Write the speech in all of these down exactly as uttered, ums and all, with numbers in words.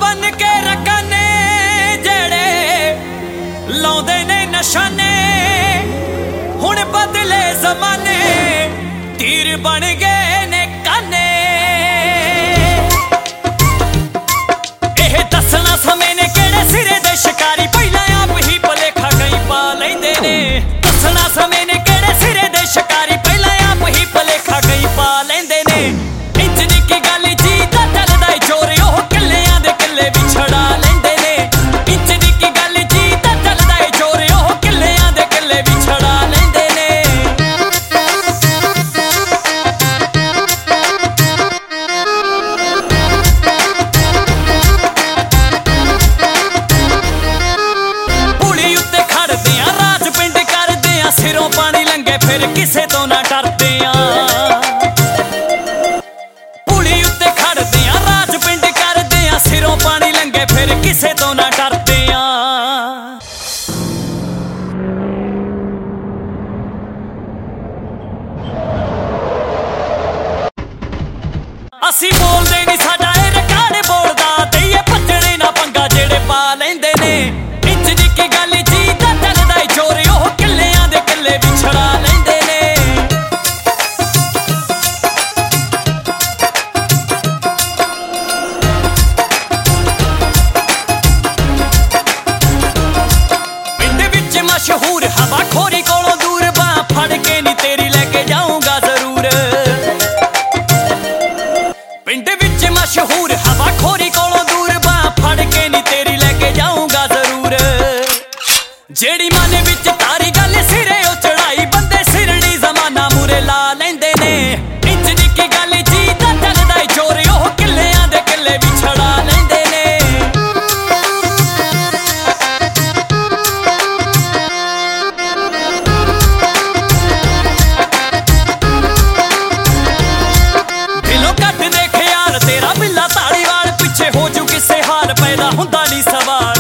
बन के रखने जेड़े लाउंदे ने नशाने हुण बदले जमाने तीर बन गए ने काने। एह दसना समय ने केड़े सिरे दे शिकारी पहला आप ही भलेखा कई पा लैंदे ने। दसना समय ने केड़े सिरे दे शिकारी पहला आप ही भलेखा कई पा लैंदे ने। इंच निक्की गल जी दा चलदा ए चोर ओह किल्लियां दे किल्ले भी छड़ा लैंदे ने। इंच निक्की गल जी दा चलदा ए चोर ओह किल्लियां दे किल्ले भी छड़ा लैंदे ने। पुली उत्ते खड़दे आ राज पिंड करदे आ सिरों पानी लंघे फिर किसे तो ना डरदे आ। सिरों पानी लंघे फिर किसे तो ना डरदे आ। असी बोलदे नी साडा ए रिकार्ड बोलदा ते ये भज्जणे ना पंगा जेड़े पा लैंदे ने। इंच निक्की गल जी दा चलदा ए चोर ओह किल्लियां दे किल्ले भी छड़ा लैंदे ने। मशहूर हवा खोरी कोलों दूर बां फड़ के नी तेरी लेके जाऊंगा जरूर। पिंड विच मशहूर हवा खोरी कोलों दूर बां फड़ के नी तेरी लेके जाऊंगा जरूर। जेड़ी मन विच तारी गल सिरे ओ चढ़ाई बंदे सिरड़ी जमाना मुरे ला लैंदे ने। इंच निक्की गल जी दा चलदा ए चोर ओह किल्लियां दे किल्ले भी छड़ा लैंदे ने। हो जू किसे हाल पैदा हुंदा नी सवाल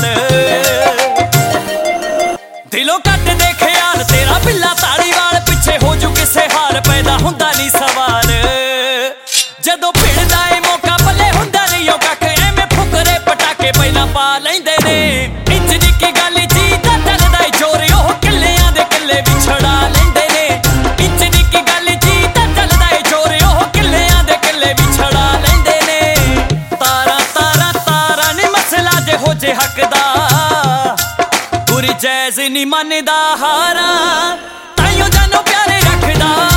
दिलों कट दे ख्याल तेरा बिल्ला ताड़ीवाल पिछे हो जू किसे हाल पैदा हुंदा नी सवाल। जदों भिड़दा ए मौका भले हुंदा नी ओ कख एवें फुकरे पटाके पहला पा लैंदे ने। इंच निक्की गल जी दा चलदा ए चोर ओह किल्लियां दे किल्ले भी छड़ा लैंदे ने। इंच निक्की गल जी दा चलदा ए चोर ओह किल्लियां दे किल्ले भी छड़ा लैंदे ने। हो जे हकदा पूरी जैज नी मनदा हारा ताइयों जानो प्यारे रखदा।